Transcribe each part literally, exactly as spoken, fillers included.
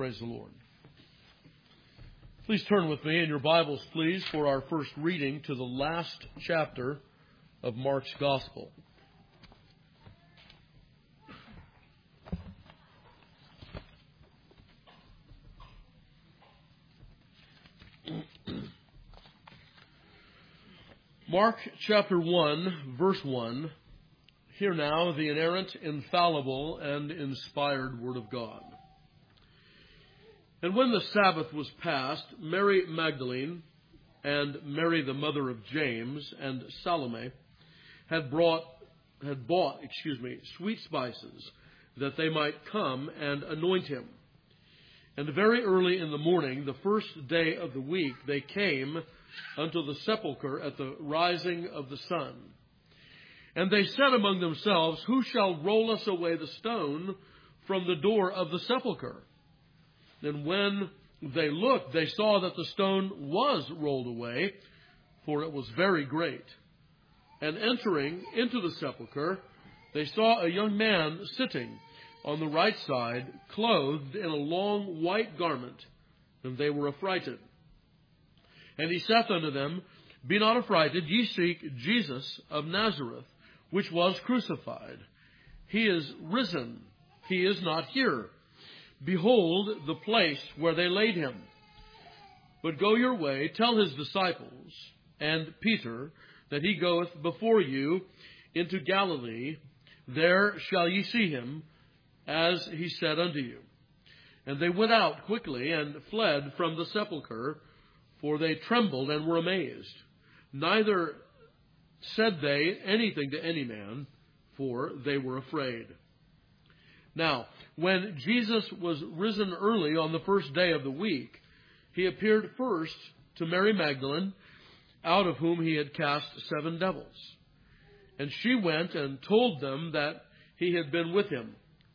Praise the Lord. Please turn with me in your Bibles, please, for our first reading to the last chapter of Mark's Gospel. Mark chapter one, verse one. Hear now the inerrant, infallible, and inspired Word of God. And when the Sabbath was past, Mary Magdalene and Mary the mother of James and Salome had brought, had bought, excuse me, sweet spices, that they might come and anoint him. And very early in the morning, the first day of the week, they came unto the sepulchre at the rising of the sun. And they said among themselves, Who shall roll us away the stone from the door of the sepulchre? And when they looked, they saw that the stone was rolled away, for it was very great. And entering into the sepulchre, they saw a young man sitting on the right side, clothed in a long white garment, and they were affrighted. And he saith unto them, Be not affrighted, ye seek Jesus of Nazareth, which was crucified. He is risen, he is not here. Behold the place where they laid him. But go your way, tell his disciples and Peter that he goeth before you into Galilee. There shall ye see him, as he said unto you. And they went out quickly and fled from the sepulchre, for they trembled and were amazed. Neither said they anything to any man, for they were afraid. Now, when Jesus was risen early on the first day of the week, he appeared first to Mary Magdalene, out of whom he had cast seven devils. And she went and told them that he had been with him.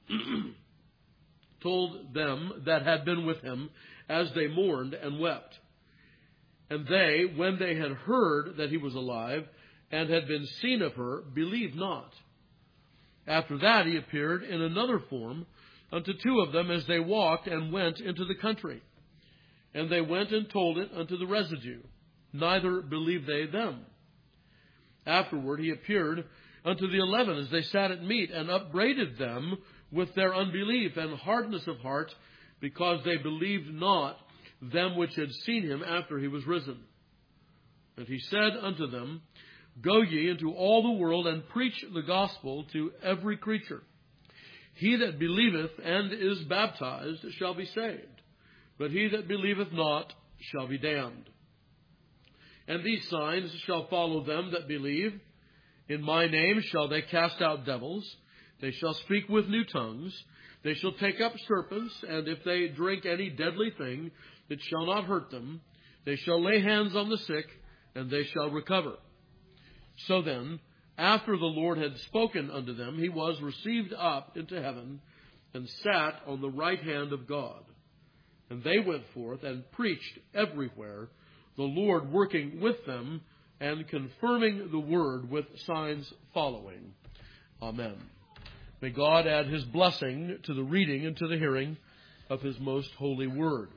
told them that had been with him, as they mourned and wept. And they, when they had heard that he was alive, and had been seen of her, believed not. After that he appeared in another form unto two of them as they walked and went into the country. And they went and told it unto the residue. Neither believed they them. Afterward he appeared unto the eleven as they sat at meat, and upbraided them with their unbelief and hardness of heart, because they believed not them which had seen him after he was risen. And he said unto them, Go ye into all the world, and preach the gospel to every creature. He that believeth and is baptized shall be saved, but he that believeth not shall be damned. And these signs shall follow them that believe. In my name shall they cast out devils. They shall speak with new tongues. They shall take up serpents, and if they drink any deadly thing, it shall not hurt them. They shall lay hands on the sick, and they shall recover. So then, after the Lord had spoken unto them, he was received up into heaven, and sat on the right hand of God. And they went forth and preached everywhere, the Lord working with them, and confirming the word with signs following. Amen. May God add his blessing to the reading and to the hearing of his most holy word.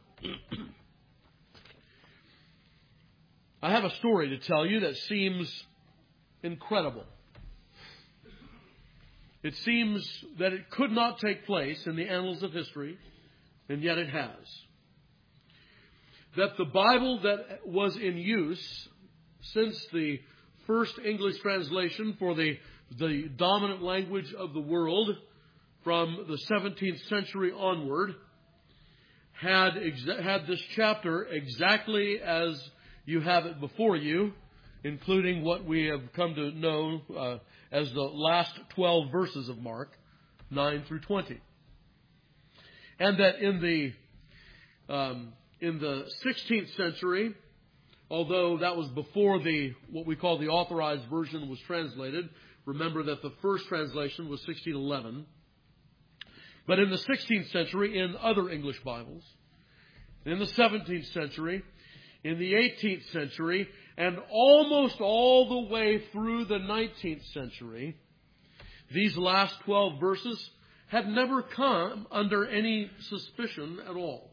I have a story to tell you that seems incredible. It seems that it could not take place in the annals of history, and yet it has. That the Bible that was in use since the first English translation for the, the dominant language of the world from the seventeenth century onward had, exa- had this chapter exactly as you have it before you, including what we have come to know uh, as the last twelve verses of Mark, nine through twenty. And that in the um, in the sixteenth century, although that was before the what we call the authorized version was translated, remember that the first translation was sixteen eleven. But in the sixteenth century, in other English Bibles, in the seventeenth century, in the eighteenth century, and almost all the way through the nineteenth century, these last twelve verses had never come under any suspicion at all.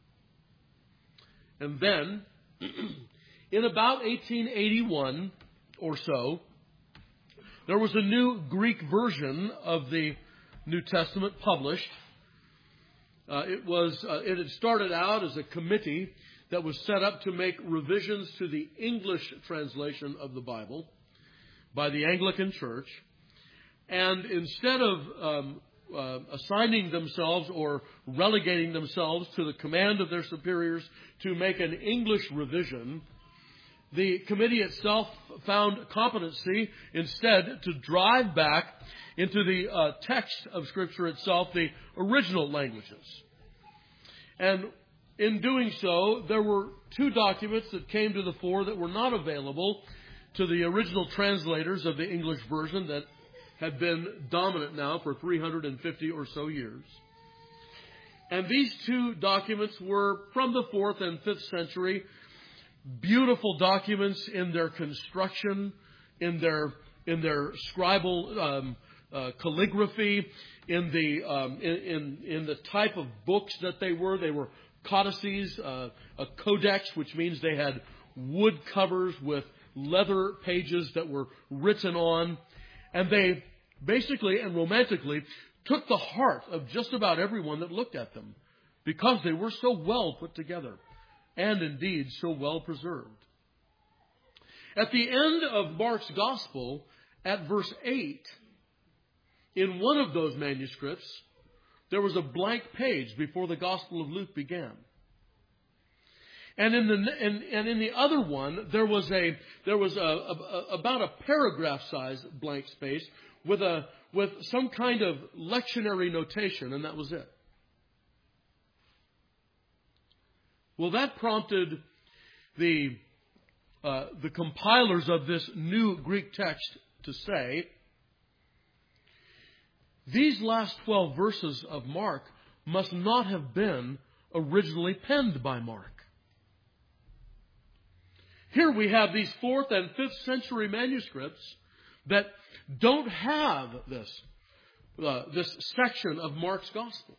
And then, in about eighteen eighty-one or so, there was a new Greek version of the New Testament published. Uh, it was uh, it had started out as a committee that was set up to make revisions to the English translation of the Bible by the Anglican Church. And instead of um, uh, assigning themselves or relegating themselves to the command of their superiors to make an English revision, the committee itself found competency instead to drive back into the uh, text of Scripture itself, the original languages. And in doing so, there were two documents that came to the fore that were not available to the original translators of the English version that had been dominant now for three hundred fifty or so years. And these two documents were from the fourth and fifth century, beautiful documents in their construction, in their in their scribal um, uh, calligraphy, in the um, in, in in the type of books that they were. They were codices, uh, a codex, which means they had wood covers with leather pages that were written on, and they basically and romantically took the heart of just about everyone that looked at them, because they were so well put together and indeed so well preserved. At the end of Mark's Gospel, at verse eight, in one of those manuscripts, there was a blank page before the Gospel of Luke began. And in the and, and in the other one, there was a there was a, a, about a paragraph-sized blank space with a with some kind of lectionary notation, and that was it. Well, that prompted the uh, the compilers of this new Greek text to say, these last twelve verses of Mark must not have been originally penned by Mark. Here we have these fourth and fifth century manuscripts that don't have this, uh, this section of Mark's Gospel.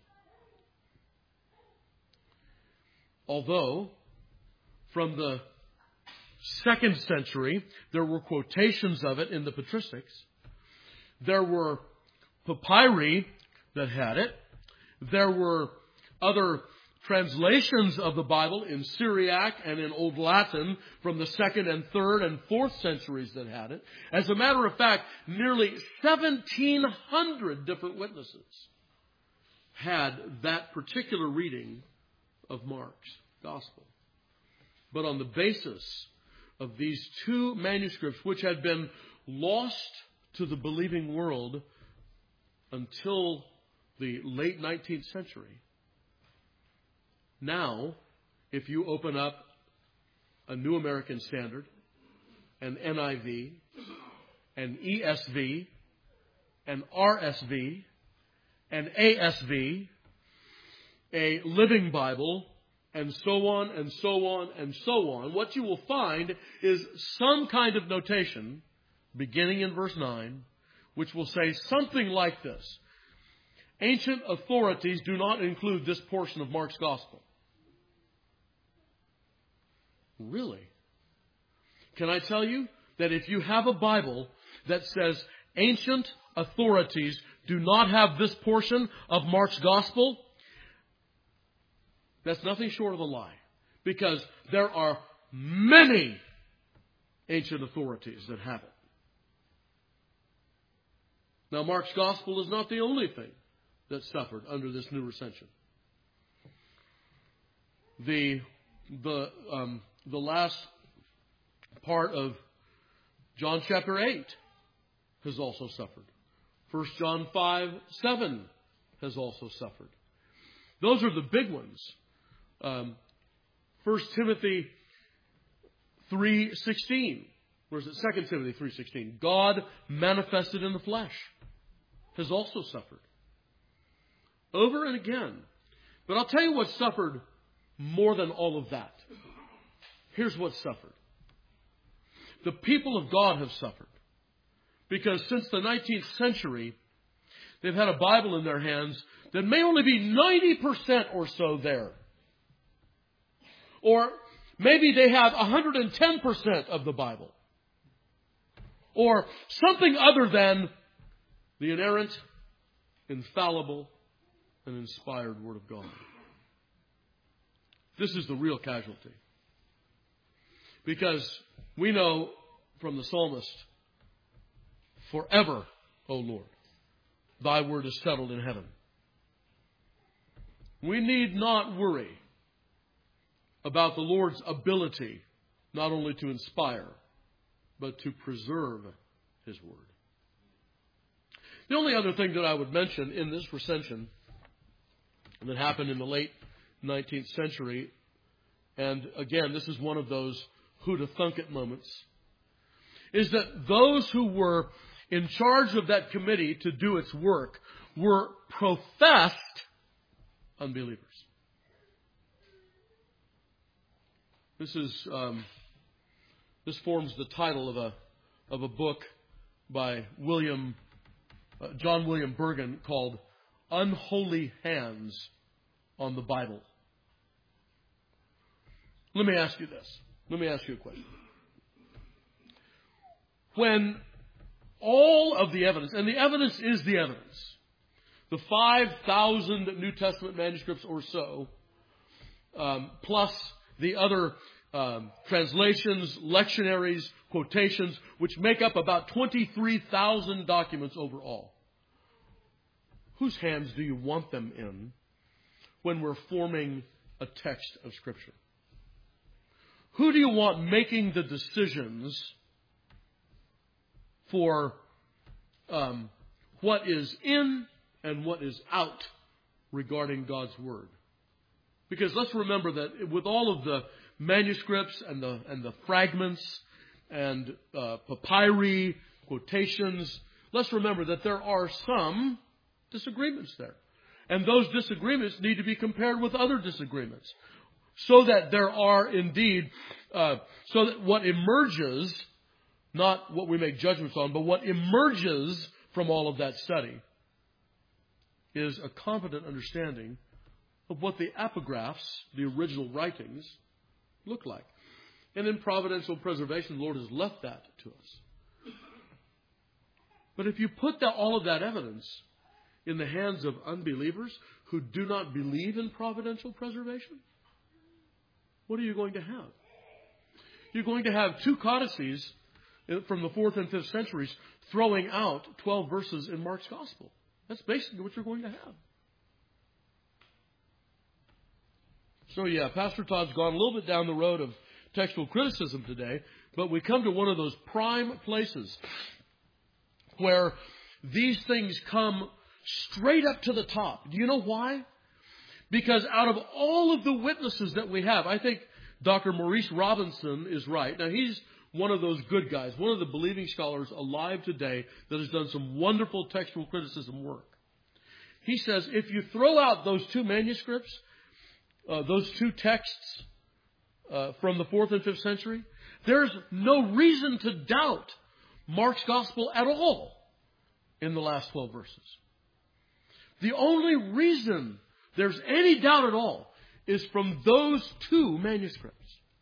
Although, from the second century, there were quotations of it in the patristics. There were papyri that had it. There were other translations of the Bible in Syriac and in Old Latin from the second and third and fourth centuries that had it. As a matter of fact, nearly seventeen hundred different witnesses had that particular reading of Mark's Gospel. But on the basis of these two manuscripts, which had been lost to the believing world until the late nineteenth century, now, if you open up a New American Standard, an N I V, an E S V, an R S V, an A S V, a Living Bible, and so on and so on and so on, what you will find is some kind of notation, beginning in verse nine, which will say something like this: ancient authorities do not include this portion of Mark's Gospel. Really? Can I tell you that if you have a Bible that says ancient authorities do not have this portion of Mark's Gospel, that's nothing short of a lie. Because there are many ancient authorities that have it. Now, Mark's Gospel is not the only thing that suffered under this new recension. The the um, the last part of John chapter eight has also suffered. First John five seven has also suffered. Those are the big ones. Um, First Timothy three sixteen. Where's it? Second Timothy three sixteen. God manifested in the flesh has also suffered. Over and again. But I'll tell you what suffered more than all of that. Here's what suffered. The people of God have suffered. Because since the nineteenth century, they've had a Bible in their hands that may only be ninety percent or so there. Or maybe they have one hundred ten percent of the Bible. Or something other than the inerrant, infallible, and inspired Word of God. This is the real casualty. Because we know from the psalmist, forever, O Lord, thy word is settled in heaven. We need not worry about the Lord's ability not only to inspire, but to preserve His word. The only other thing that I would mention in this recension that happened in the late nineteenth century, and again, this is one of those who-to-thunk-it moments, is that those who were in charge of that committee to do its work were professed unbelievers. This is um, this forms the title of a of a book by William uh, John William Bergen called "Unholy Hands on the Bible." Let me ask you this. Let me ask you a question. When all of the evidence, and the evidence is the evidence, the five thousand New Testament manuscripts or so, um, plus the other um, translations, lectionaries, quotations, which make up about twenty-three thousand documents overall. Whose hands do you want them in when we're forming a text of Scripture? Who do you want making the decisions for um, what is in and what is out regarding God's Word? Because let's remember that with all of the manuscripts and the and the fragments and uh, papyri, quotations, let's remember that there are some disagreements there. And those disagreements need to be compared with other disagreements. So that there are indeed, uh, so that what emerges, not what we make judgments on, but what emerges from all of that study is a competent understanding of what the epigraphs, the original writings, look like. And in providential preservation, the Lord has left that to us. But if you put that, all of that evidence in the hands of unbelievers who do not believe in providential preservation, what are you going to have? You're going to have two codices from the fourth and fifth centuries throwing out twelve verses in Mark's Gospel. That's basically what you're going to have. So yeah, Pastor Todd's gone a little bit down the road of textual criticism today, but we come to one of those prime places where these things come straight up to the top. Do you know why? Because out of all of the witnesses that we have, I think Doctor Maurice Robinson is right. Now, he's one of those good guys, one of the believing scholars alive today that has done some wonderful textual criticism work. He says if you throw out those two manuscripts, uh, those two texts uh, from the fourth and fifth century, there's no reason to doubt Mark's Gospel at all in the last twelve verses. The only reason there's any doubt at all is from those two manuscripts.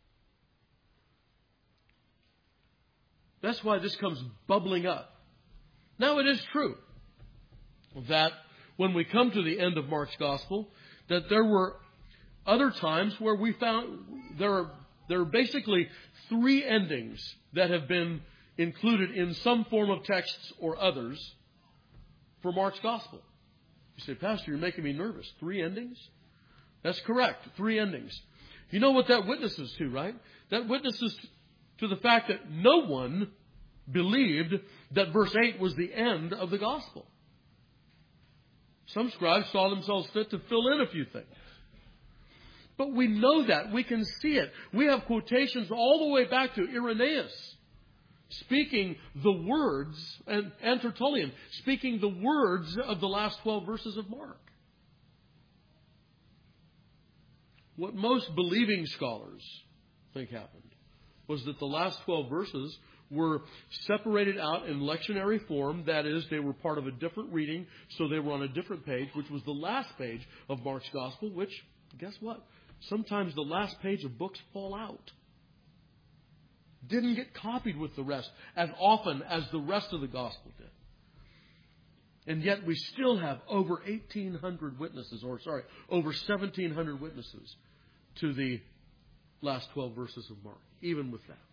That's why this comes bubbling up. Now, it is true that when we come to the end of Mark's Gospel, that there were other times where we found there are, there are basically three endings that have been included in some form of texts or others for Mark's Gospel. You say, Pastor, you're making me nervous. Three endings? That's correct. Three endings. You know what that witnesses to, right? That witnesses to the fact that no one believed that verse eight was the end of the Gospel. Some scribes saw themselves fit to fill in a few things. But we know that. We can see it. We have quotations all the way back to Irenaeus speaking the words, and, and Tertullian speaking the words of the last twelve verses of Mark. What most believing scholars think happened was that the last twelve verses were separated out in lectionary form. That is, they were part of a different reading, so they were on a different page, which was the last page of Mark's Gospel, which, guess what? Sometimes the last page of books fall out. Didn't get copied with the rest as often as the rest of the Gospel did. And yet we still have over eighteen hundred witnesses, or sorry, over seventeen hundred witnesses to the last twelve verses of Mark, even with that.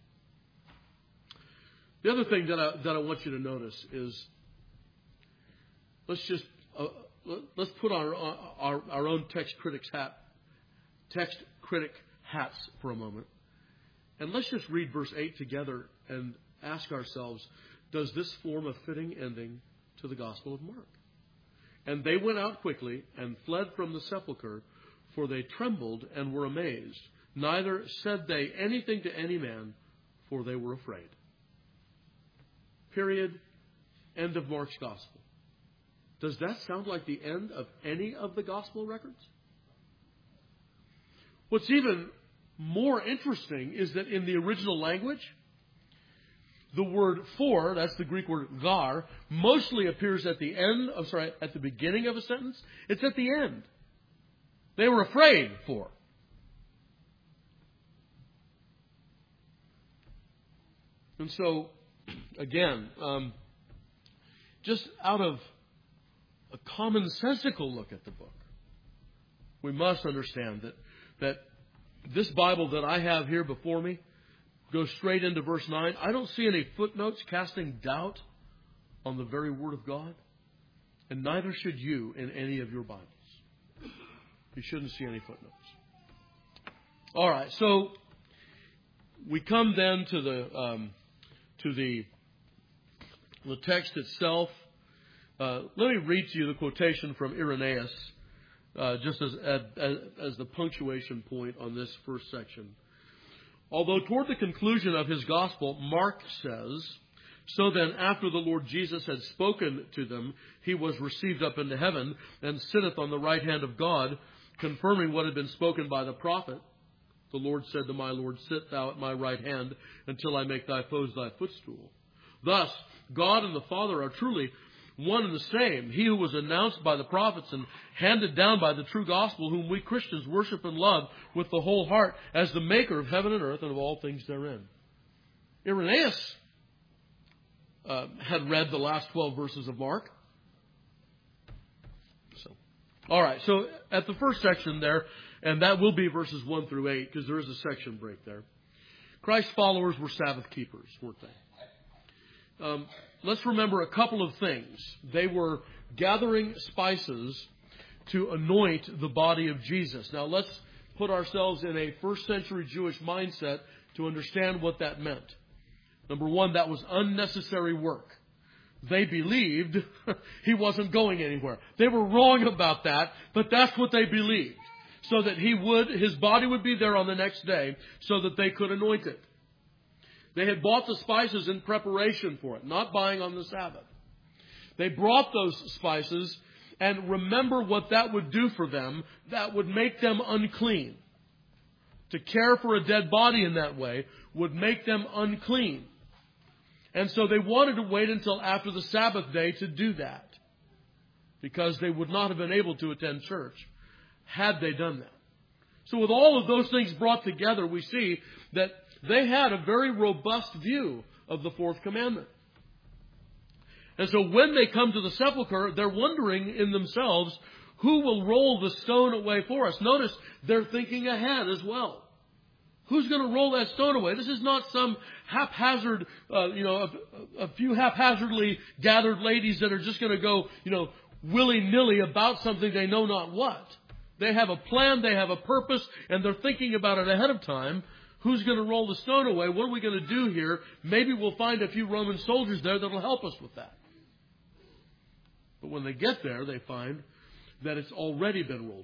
The other thing that I, that I want you to notice is, let's just uh, let's put our, our our own text critic's hat, text critic hats for a moment, and let's just read verse eight together and ask ourselves: does this form a fitting ending to the Gospel of Mark? And they went out quickly and fled from the sepulchre, for they trembled and were amazed. Neither said they anything to any man, for they were afraid. Period. End of Mark's Gospel. Does that sound like the end of any of the Gospel records? What's even more interesting is that in the original language, the word for, that's the Greek word gar, mostly appears at the end, I'm sorry, at the beginning of a sentence. It's at the end. They were afraid for. And so, again, um, just out of a commonsensical look at the book, we must understand that, that this Bible that I have here before me goes straight into verse nine. I don't see any footnotes casting doubt on the very Word of God, and neither should you in any of your Bibles. You shouldn't see any footnotes. All right, so we come then to the um, to the the text itself. Uh, let me read to you the quotation from Irenaeus, uh, just as, as as the punctuation point on this first section. Although toward the conclusion of his gospel, Mark says, "So then, after the Lord Jesus had spoken to them, he was received up into heaven and sitteth on the right hand of God, confirming what had been spoken by the prophet. The Lord said to my Lord, sit thou at my right hand until I make thy foes thy footstool. Thus, God and the Father are truly one and the same. He who was announced by the prophets and handed down by the true gospel, whom we Christians worship and love with the whole heart, as the maker of heaven and earth and of all things therein." Irenaeus uh, had read the last twelve verses of Mark. So, all right, so at the first section there, and that will be verses one through eight, because there is a section break there. Christ's followers were Sabbath keepers, weren't they? Um, let's remember a couple of things. They were gathering spices to anoint the body of Jesus. Now, let's put ourselves in a first century Jewish mindset to understand what that meant. Number one, that was unnecessary work. They believed he wasn't going anywhere. They were wrong about that, but that's what they believed. So that he would, his body would be there on the next day so that they could anoint it. They had bought the spices in preparation for it, not buying on the Sabbath. They brought those spices, and remember what that would do for them. That would make them unclean. To care for a dead body in that way would make them unclean. And so they wanted to wait until after the Sabbath day to do that, because they would not have been able to attend church had they done that. So with all of those things brought together, we see that they had a very robust view of the fourth commandment. And so when they come to the sepulchre, they're wondering in themselves, who will roll the stone away for us? Notice they're thinking ahead as well. Who's going to roll that stone away? This is not some haphazard, uh, you know, a, a few haphazardly gathered ladies that are just going to go, you know, willy-nilly about something they know not what. They have a plan, they have a purpose, and they're thinking about it ahead of time. Who's going to roll the stone away? What are we going to do here? Maybe we'll find a few Roman soldiers there that will help us with that. But when they get there, they find that it's already been rolled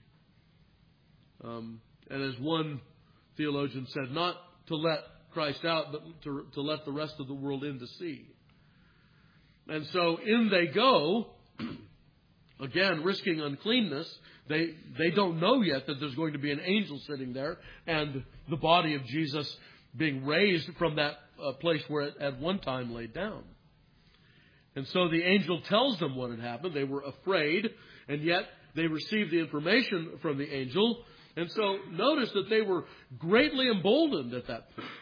away. Um, and as one theologian said, not to let Christ out, but to, to let the rest of the world in to see. And so in they go, again, risking uncleanness. They they don't know yet that there's going to be an angel sitting there and the body of Jesus being raised from that uh, place where it at one time laid down. And so the angel tells them what had happened. They were afraid, and yet they received the information from the angel. And so notice that they were greatly emboldened at that point.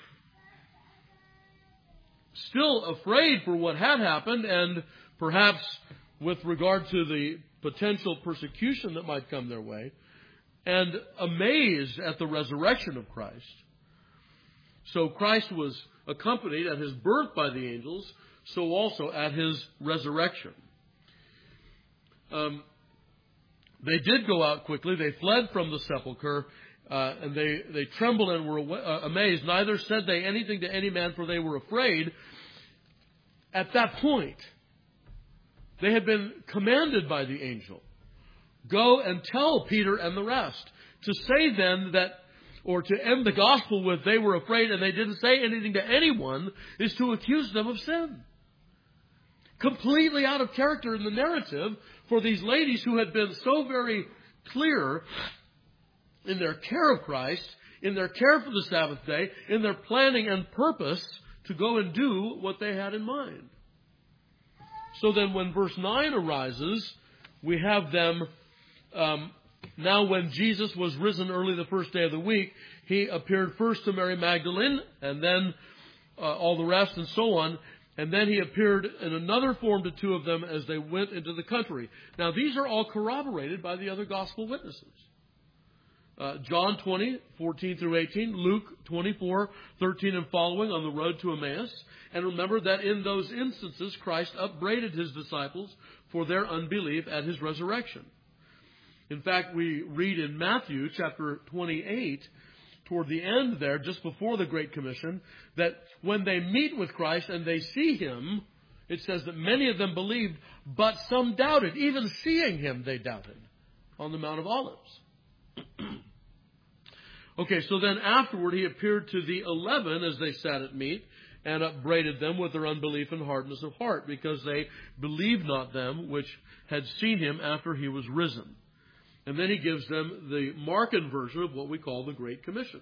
Still afraid for what had happened, and perhaps with regard to the potential persecution that might come their way, and amazed at the resurrection of Christ. So Christ was accompanied at his birth by the angels, so also at his resurrection. Um, they did go out quickly. They fled from the sepulchre, uh, and they, they trembled and were uh, amazed. Neither said they anything to any man, for they were afraid. At that point, they had been commanded by the angel, go and tell Peter and the rest. To say then that, or to end the gospel with they were afraid and they didn't say anything to anyone, is to accuse them of sin. Completely out of character in the narrative for these ladies who had been so very clear in their care of Christ, in their care for the Sabbath day, in their planning and purpose to go and do what they had in mind. So then when verse nine arises, we have them, um, now when Jesus was risen early the first day of the week, he appeared first to Mary Magdalene, and then uh, all the rest and so on. And then he appeared in another form to two of them as they went into the country. Now these are all corroborated by the other gospel witnesses. Uh, John twenty, fourteen through eighteen, Luke twenty-four, thirteen and following on the road to Emmaus. And remember that in those instances, Christ upbraided his disciples for their unbelief at his resurrection. In fact, we read in Matthew chapter twenty-eight, toward the end there, just before the Great Commission, that when they meet with Christ and they see him, it says that many of them believed, but some doubted. Even seeing him, they doubted on the Mount of Olives. Okay, so then afterward he appeared to the eleven as they sat at meat and upbraided them with their unbelief and hardness of heart, because they believed not them which had seen him after he was risen. And then he gives them the Markan version of what we call the Great Commission.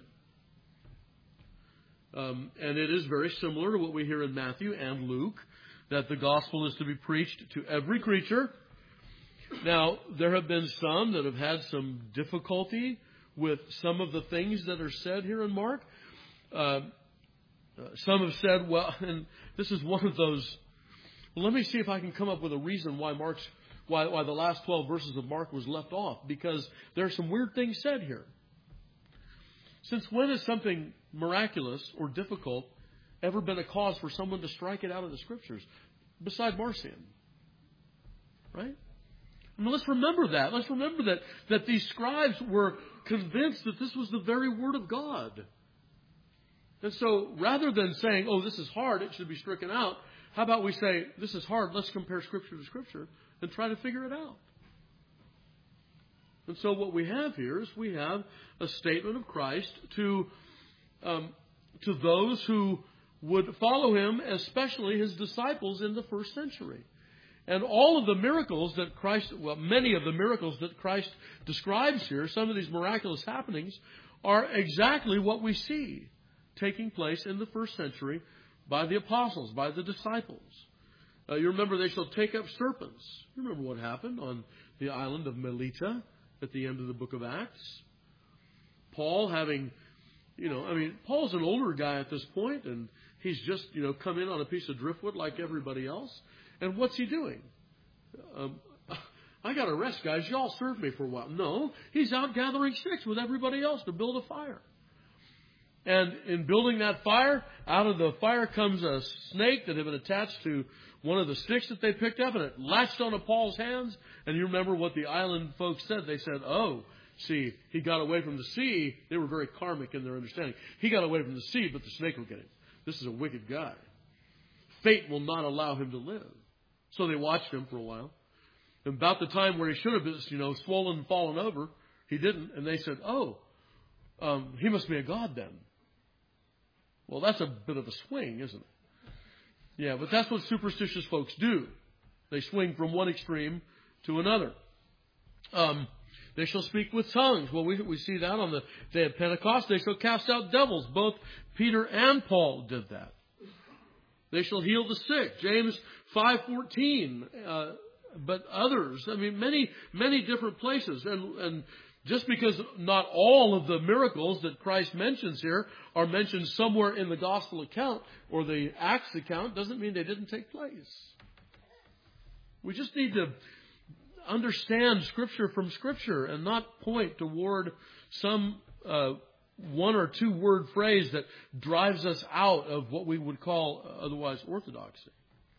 Um, and it is very similar to what we hear in Matthew and Luke, that the gospel is to be preached to every creature. Now, there have been some that have had some difficulty with some of the things that are said here in Mark. Uh, some have said, well, and this is one of those, well, let me see if I can come up with a reason why Mark's Why, why the last twelve verses of Mark was left off, because there are some weird things said here. Since when has something miraculous or difficult ever been a cause for someone to strike it out of the Scriptures, beside Marcion? Right? I mean, let's remember that. Let's remember that, that these scribes were convinced that this was the very Word of God. And so, rather than saying, oh, this is hard, it should be stricken out, how about we say, this is hard, let's compare Scripture to Scripture and try to figure it out. And so what we have here is we have a statement of Christ to um, to those who would follow him, especially his disciples in the first century. And all of the miracles that Christ, well, many of the miracles that Christ describes here, some of these miraculous happenings, are exactly what we see taking place in the first century by the apostles, by the disciples. Uh, you remember they shall take up serpents. You remember what happened on the island of Melita at the end of the book of Acts. Paul having, you know, I mean, Paul's an older guy at this point, and he's just, you know, come in on a piece of driftwood like everybody else. And what's he doing? Um, I got to rest, guys. Y'all serve me for a while. No, he's out gathering sticks with everybody else to build a fire. And in building that fire, out of the fire comes a snake that had been attached to one of the sticks that they picked up, and it latched onto Paul's hands. And you remember what the island folks said. They said, oh, see, he got away from the sea. They were very karmic in their understanding. He got away from the sea, but the snake will get him. This is a wicked guy. Fate will not allow him to live. So they watched him for a while. And about the time where he should have been, you know, swollen and fallen over, he didn't. And they said, oh, um, he must be a god then. Well, that's a bit of a swing, isn't it? Yeah, but that's what superstitious folks do. They swing from one extreme to another. Um, They shall speak with tongues. Well, we, we see that on the day of Pentecost. They shall cast out devils. Both Peter and Paul did that. They shall heal the sick. James five fourteen. Uh, but others, I mean, many, many different places. And, and just because not all of the miracles that Christ mentions here are mentioned somewhere in the gospel account or the Acts account doesn't mean they didn't take place. We just need to understand Scripture from Scripture and not point toward some uh, one or two word phrase that drives us out of what we would call otherwise orthodoxy.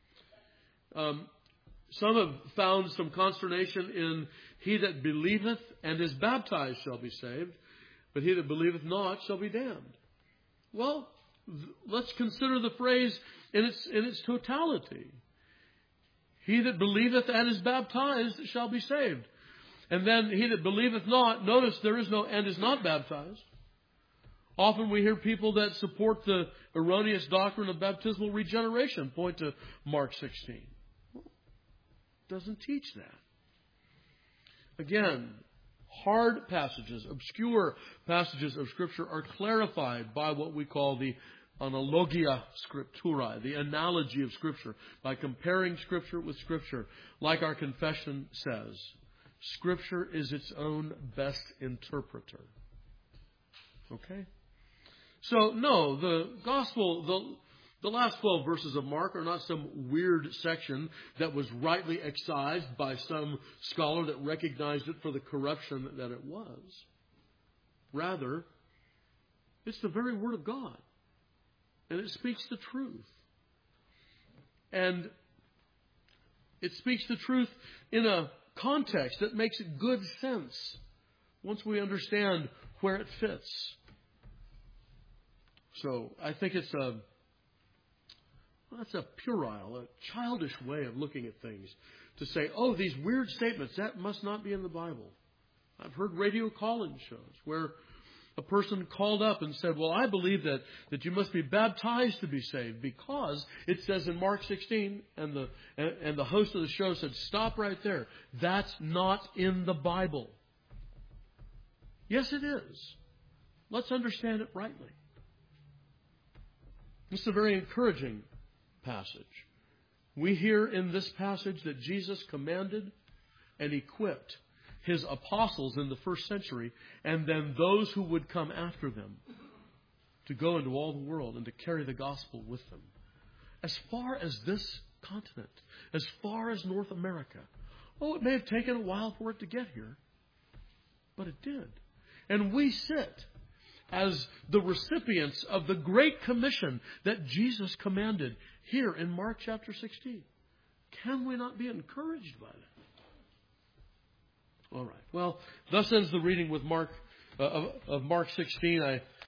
Um, some have found some consternation in he that believeth and is baptized shall be saved, but he that believeth not shall be damned. Well, th- let's consider the phrase in its in its totality. He that believeth and is baptized shall be saved. And then he that believeth not, notice there is no and is not baptized. Often we hear people that support the erroneous doctrine of baptismal regeneration point to Mark sixteen. Well, it doesn't teach that. Again, hard passages, obscure passages of Scripture are clarified by what we call the analogia scripturae, the analogy of Scripture, by comparing Scripture with Scripture. Like our confession says, Scripture is its own best interpreter. Okay? So, no, the gospel, the, the last twelve verses of Mark are not some weird section that was rightly excised by some scholar that recognized it for the corruption that it was. Rather, it's the very Word of God. And it speaks the truth. And it speaks the truth in a context that makes good sense once we understand where it fits. So I think it's a well, that's a puerile, a childish way of looking at things. To say, oh, these weird statements, that must not be in the Bible. I've heard radio call-in shows where a person called up and said, well, I believe that, that you must be baptized to be saved because it says in Mark sixteen, and the, and, and the host of the show said, stop right there. That's not in the Bible. Yes, it is. Let's understand it rightly. This is a very encouraging passage. We hear in this passage that Jesus commanded and equipped His apostles in the first century, and then those who would come after them, to go into all the world and to carry the gospel with them. As far as this continent, as far as North America. Oh, it may have taken a while for it to get here, but it did. And we sit as the recipients of the Great Commission that Jesus commanded here in Mark chapter sixteen. Can we not be encouraged by that? All right. Well, thus ends the reading with Mark uh, of, of Mark sixteen. I